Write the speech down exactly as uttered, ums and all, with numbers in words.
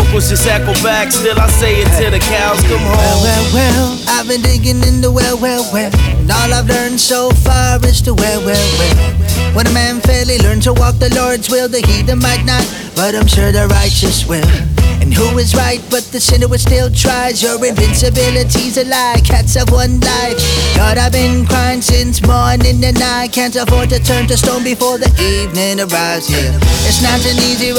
circles, just echo back. Still, I say it till the cows come home. Well, well, well, I've been digging in the well, well, well, and all I've learned so far is to well, well, well. When a man fairly learns to walk the Lord's will, the heathen might not, but I'm sure the righteous will. And who is right but the sinner who still tries? Your invincibility's a lie, cats have one life. Lord, I've been crying since morning and I can't afford to turn to stone before the evening arrives. Yeah, it's not an easy